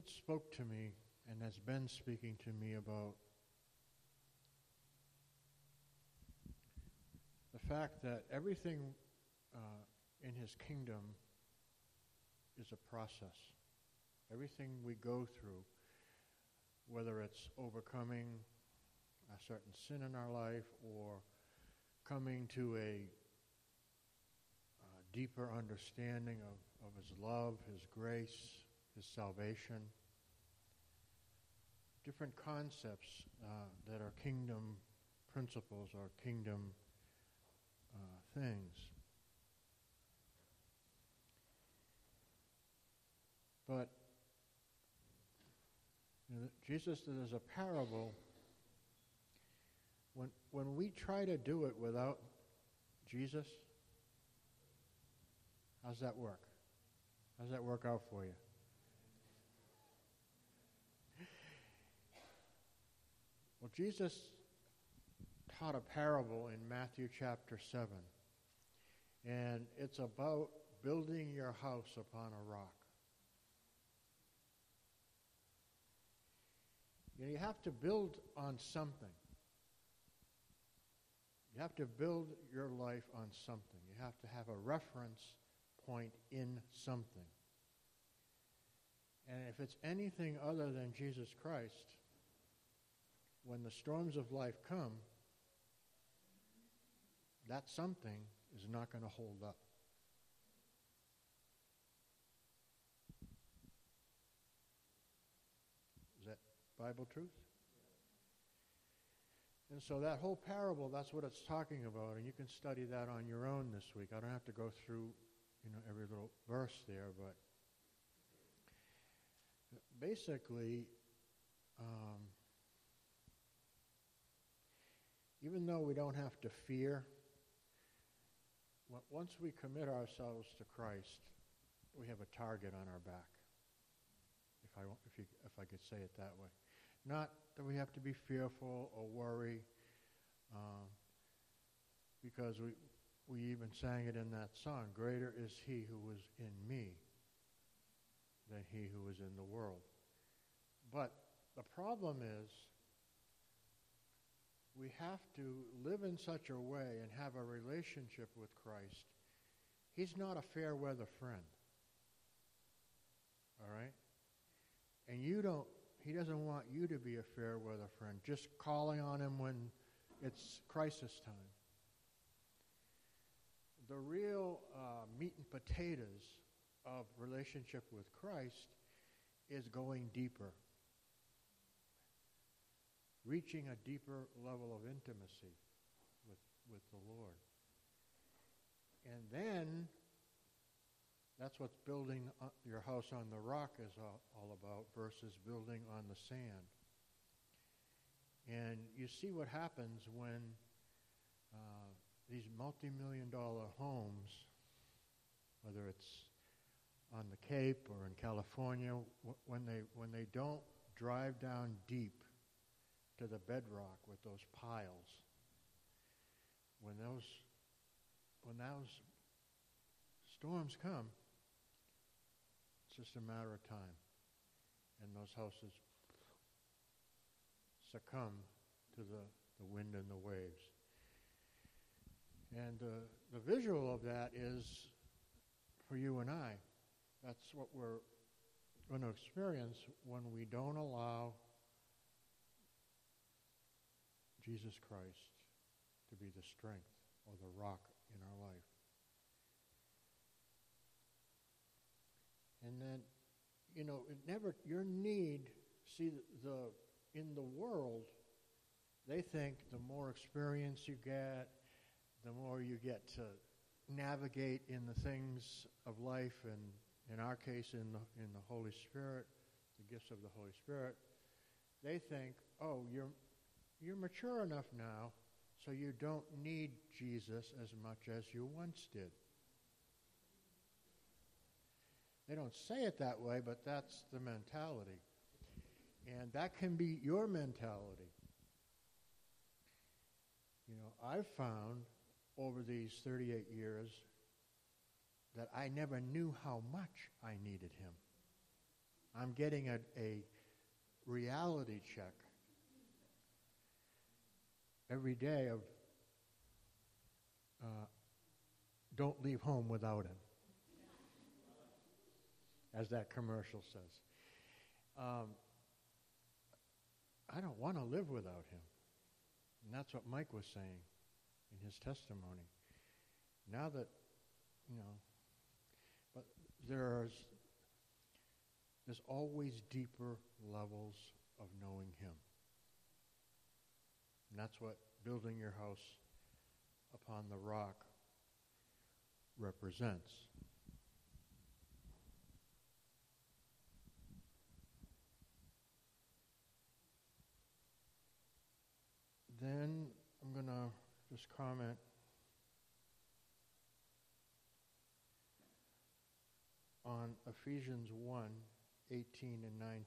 Lord spoke to me and has been speaking to me about the fact that everything in his kingdom is a process. Everything we go through, whether it's overcoming a certain sin in our life or coming to a deeper understanding of his love, his grace, his salvation, different concepts that are kingdom principles or kingdom things. But Jesus, there's a parable. When we try to do it without Jesus, how's that work? How's that work out for you? Well, Jesus taught a parable in Matthew chapter 7, and it's about building your house upon a rock. You have to build on something. You have to build your life on something. You have to have a reference point in something. And if it's anything other than Jesus Christ, when the storms of life come, that something is not going to hold up. Is that Bible truth? And so that whole parable, that's what it's talking about, and you can study that on your own this week. I don't have to go through, every little verse there, but basically, even though we don't have to fear, once we commit ourselves to Christ, we have a target on our back, if I could say it that way. Not that we have to be fearful or worry, because we even sang it in that song, greater is he who is in me than he who is in the world. But the problem is we have to live in such a way and have a relationship with Christ. He's not a fair weather friend. All right? And he doesn't want you to be a fair weather friend, just calling on him when it's crisis time. The real meat and potatoes of relationship with Christ is going deeper, reaching a deeper level of intimacy with the Lord. And then that's what building your house on the rock is all about versus building on the sand. And you see what happens when these multi-million-dollar homes, whether it's on the Cape or in California, when they don't drive down deep to the bedrock with those piles, when those storms come, it's just a matter of time, and those houses succumb to the wind and the waves. And the visual of that is, for you and I, that's what we're going to experience when we don't allow Jesus Christ to be the strength or the rock in our life. And then, your need, in the world, they think the more experience you get, the more you get to navigate in the things of life, and in our case, in the Holy Spirit, the gifts of the Holy Spirit, they think, oh, you're mature enough now, so you don't need Jesus as much as you once did. They don't say it that way, but that's the mentality. And that can be your mentality. I've found over these 38 years that I never knew how much I needed him. I'm getting a reality check every day of don't leave home without him, as that commercial says. I don't want to live without him. And that's what Mike was saying in his testimony. Now that, but there's always deeper levels of knowing him. And that's what building your house upon the rock represents. Then I'm going to just comment on Ephesians 1:18 and 19.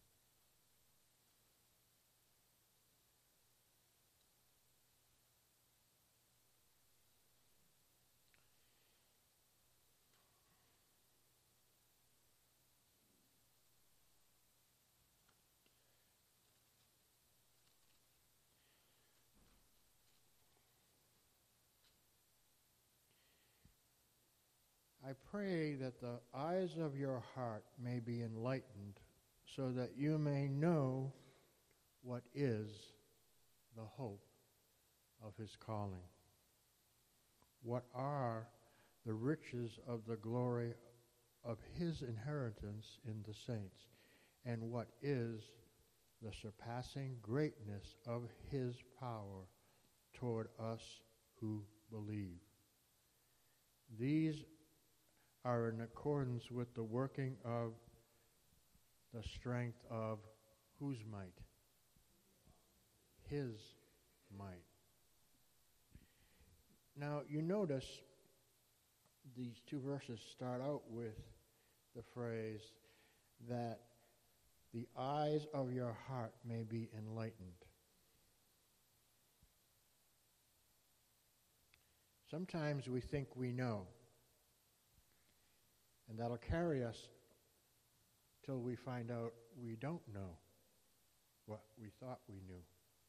I pray that the eyes of your heart may be enlightened, so that you may know what is the hope of his calling. What are the riches of the glory of his inheritance in the saints, and what is the surpassing greatness of his power toward us who believe. These are in accordance with the working of the strength of whose might? His might. Now, you notice these two verses start out with the phrase that the eyes of your heart may be enlightened. Sometimes we think we know, and that'll carry us till we find out we don't know what we thought we knew.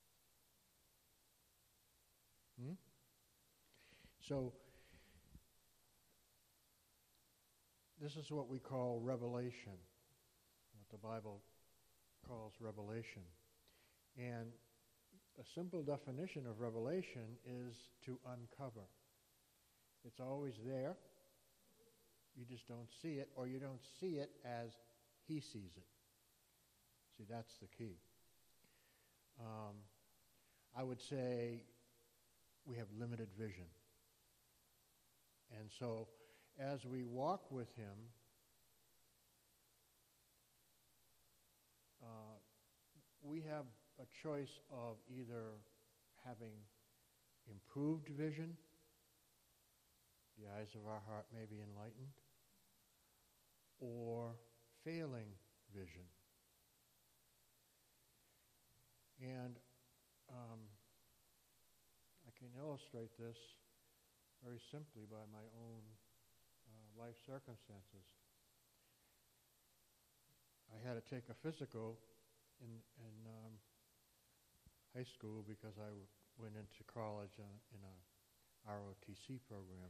So, this is what we call revelation, what the Bible calls revelation. And a simple definition of revelation is to uncover. It's always there. You just don't see it, or you don't see it as he sees it. See, that's the key. I would say we have limited vision. And so, as we walk with him, we have a choice of either having improved vision, the eyes of our heart may be enlightened, or failing vision. And I can illustrate this very simply by my own life circumstances. I had to take a physical in high school because I went into college in a ROTC program.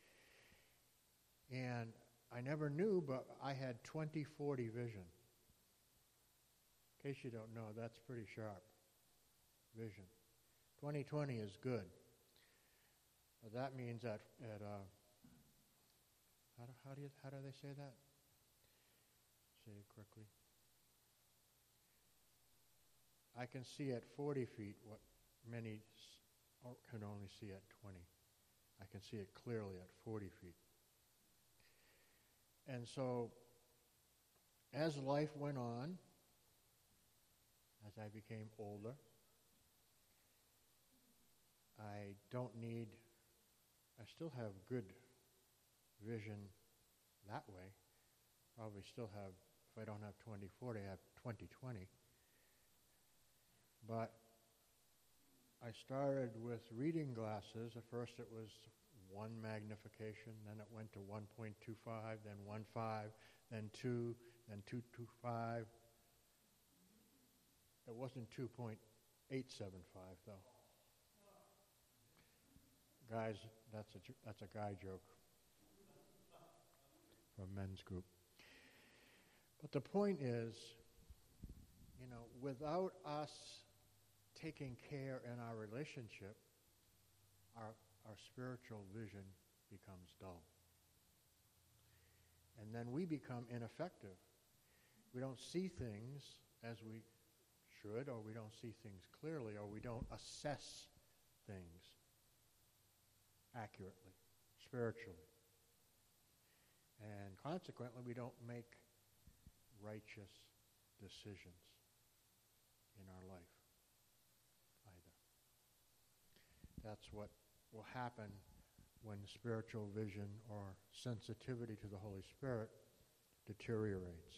And I never knew, but I had 20/40 vision. In case you don't know, that's pretty sharp vision. 20/20 is good. But that means that how do they say that? Say it quickly. I can see at 40 feet what many can only see at 20. I can see it clearly at 40 feet. And so, as life went on, as I became older, I still have good vision that way. Probably still have, if I don't have 20/40, I have 20/20. But I started with reading glasses. At first it was 1 magnification, then it went to 1.25, then 1.5, then 2, and 225. It wasn't 2.875 though. Guys, that's a guy joke from men's group. But the point is, without us taking care in our relationship, our spiritual vision becomes dull. And then we become ineffective. We don't see things as we should, or we don't see things clearly, or we don't assess things accurately, spiritually. And consequently, we don't make righteous decisions in our life either. That's what will happen when spiritual vision or sensitivity to the Holy Spirit deteriorates.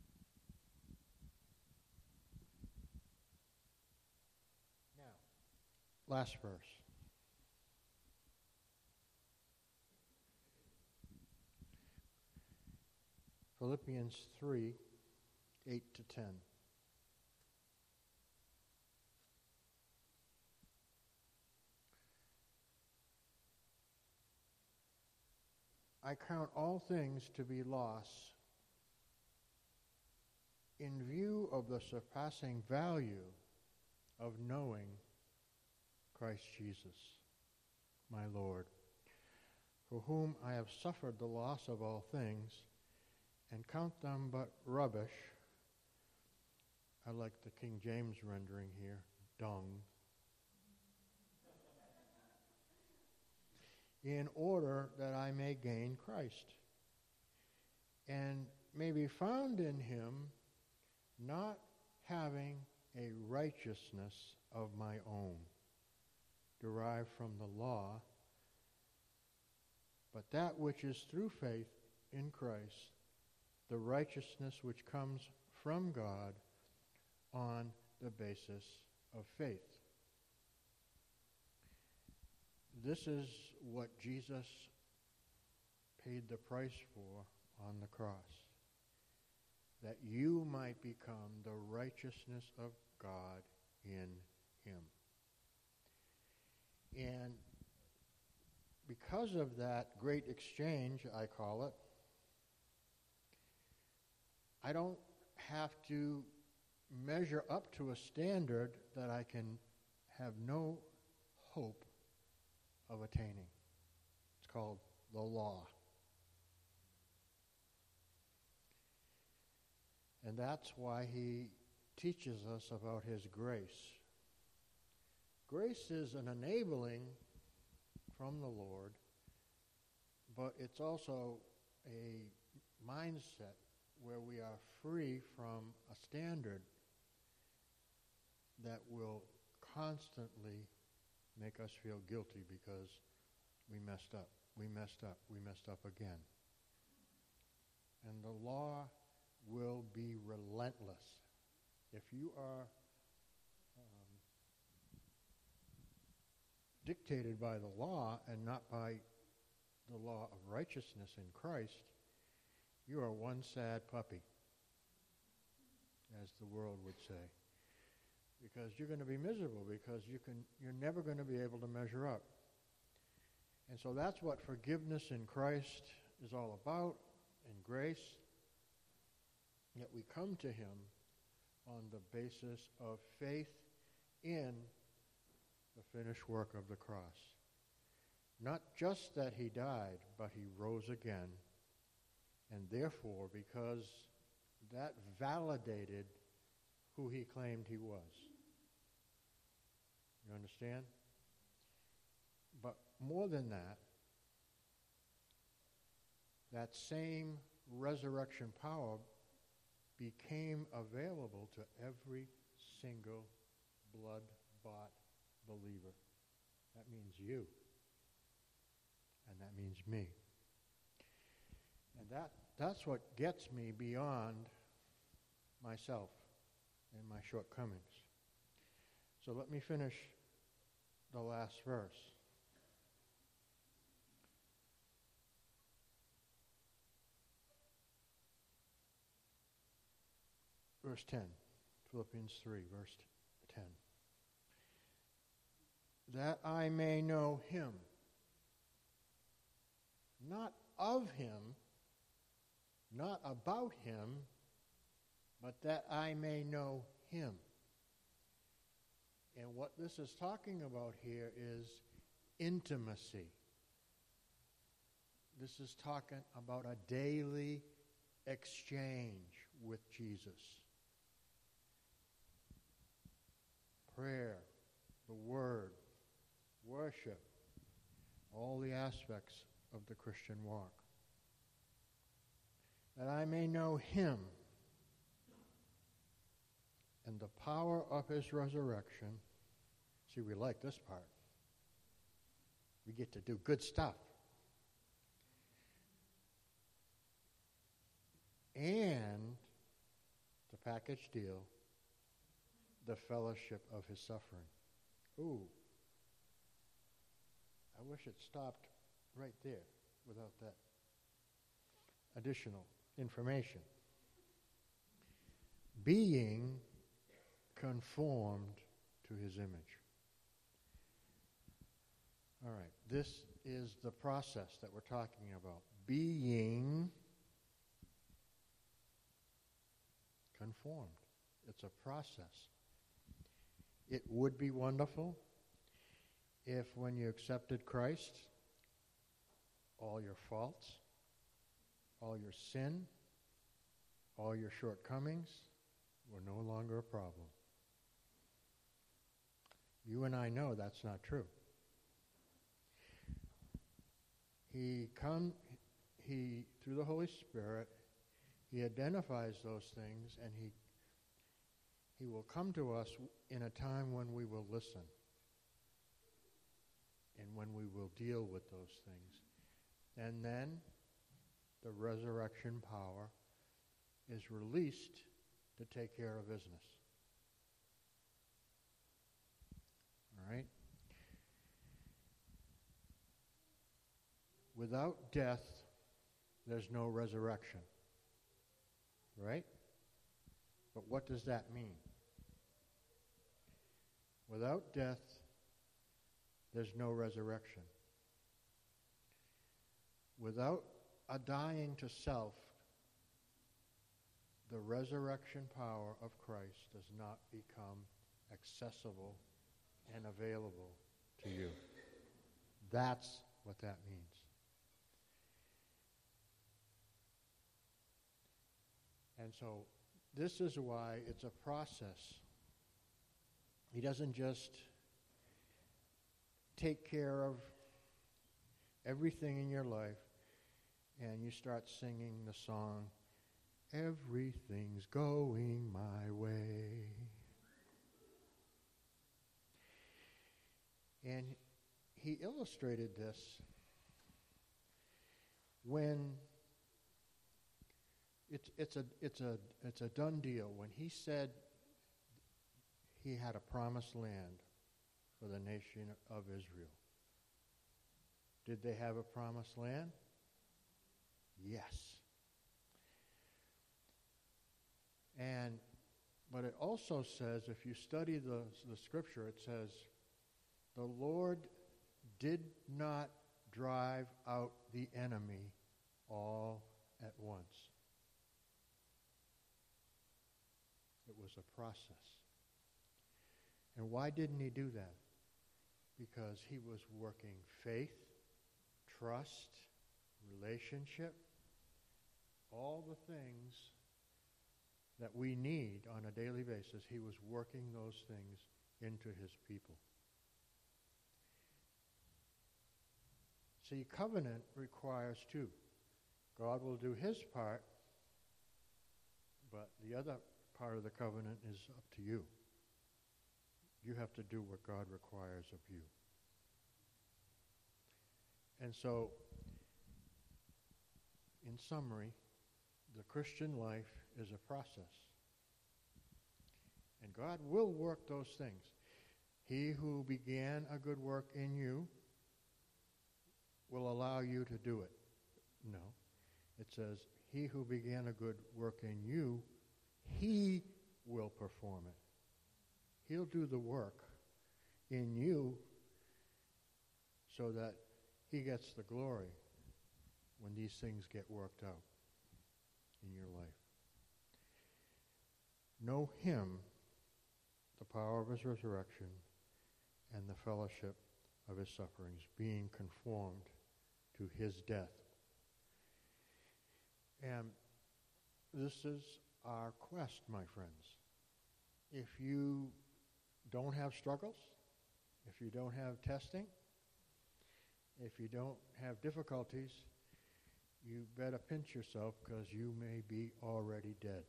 Now, last verse. Philippians 3, 8 to 10. I count all things to be loss in view of the surpassing value of knowing Christ Jesus, my Lord, for whom I have suffered the loss of all things, and count them but rubbish. I like the King James rendering here, dung, in order that I may gain Christ, and may be found in him, not having a righteousness of my own, derived from the law, but that which is through faith in Christ, the righteousness which comes from God on the basis of faith. This is what Jesus paid the price for on the cross, that you might become the righteousness of God in him. And because of that great exchange, I call it, I don't have to measure up to a standard that I can have no hope of attaining. It's called the law. And that's why he teaches us about his grace. Grace is an enabling from the Lord, but it's also a mindset where we are free from a standard that will constantly make us feel guilty because we messed up, we messed up, we messed up again. And the law will be relentless. If you are dictated by the law and not by the law of righteousness in Christ, you are one sad puppy, as the world would say. Because you're going to be miserable, because you're never going to be able to measure up. And so that's what forgiveness in Christ is all about, in grace. Yet we come to him on the basis of faith in the finished work of the cross. Not just that he died, but he rose again. And therefore, because that validated who he claimed he was. You understand? But more than that, that same resurrection power became available to every single blood-bought believer. That means you. And that means me. And that's what gets me beyond myself and my shortcomings. So let me finish the last verse. verse 10. Philippians 3, verse 10. That I may know him, not of him, not about him, but that I may know him. And what this is talking about here is intimacy. This is talking about a daily exchange with Jesus. Prayer, the Word, worship, all the aspects of the Christian walk. That I may know him and the power of his resurrection. See, we like this part. We get to do good stuff. And the package deal, the fellowship of his suffering. Ooh. I wish it stopped right there without that additional information. Being conformed to his image. All right, this is the process that we're talking about. Being conformed. It's a process. It would be wonderful if when you accepted Christ, all your faults, all your sin, all your shortcomings were no longer a problem. You and I know that's not true. He, through the Holy Spirit, he identifies those things, and he will come to us in a time when we will listen and when we will deal with those things. And then the resurrection power is released to take care of business. All right? Without death, there's no resurrection. Right? But what does that mean? Without death, there's no resurrection. Without a dying to self, the resurrection power of Christ does not become accessible and available to you. That's what that means. And so this is why it's a process. He doesn't just take care of everything in your life and you start singing the song, "Everything's going my way." And he illustrated this when it's a done deal. When he said he had a promised land for the nation of Israel. Did they have a promised land? Yes. But it also says, if you study the scripture, it says, the Lord did not drive out the enemy all at once. It was a process. And why didn't he do that? Because he was working faith, trust, relationship, all the things that we need on a daily basis. He was working those things into his people. See, covenant requires two. God will do his part, but the other part of the covenant is up to you. You have to do what God requires of you. And so, in summary, the Christian life is a process. And God will work those things. He who began a good work in you will allow you to do it. No. It says, he who began a good work in you, he will perform it. He'll do the work in you so that he gets the glory when these things get worked out in your life. Know him, the power of his resurrection, and the fellowship of his sufferings, being conformed to his death. And this is our quest, my friends. If you don't have struggles, if you don't have testing, if you don't have difficulties, you better pinch yourself because you may be already dead.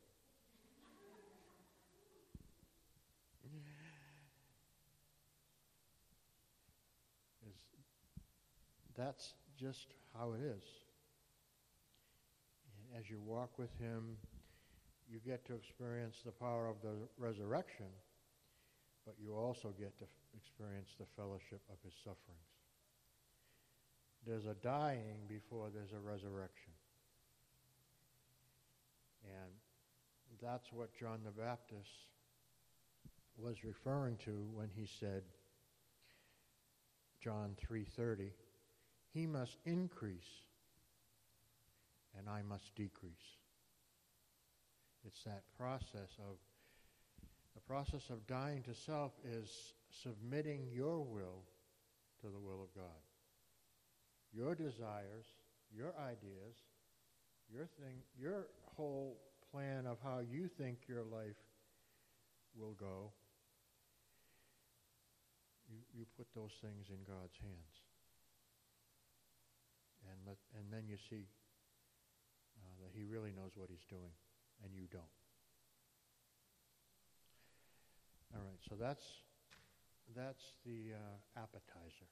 That's just how it is. And as you walk with him, you get to experience the power of the resurrection, but you also get to experience the fellowship of his sufferings. There's a dying before there's a resurrection. And that's what John the Baptist was referring to when he said, John 3:30, he must increase and I must decrease. It's that process of, the process of dying to self is submitting your will to the will of God. Your desires, your ideas, your whole plan of how you think your life will go, you put those things in God's hands. And then you see that he really knows what he's doing, and you don't. All right, so that's the appetizer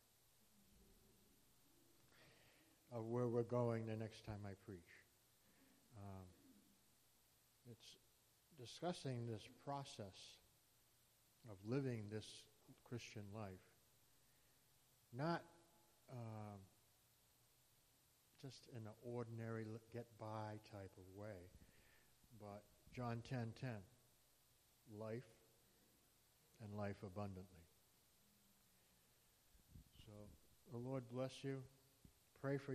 of where we're going the next time I preach. It's discussing this process of living this Christian life, not just in an ordinary get-by type of way, but John 10:10, life and life abundantly. So the Lord bless you. Pray for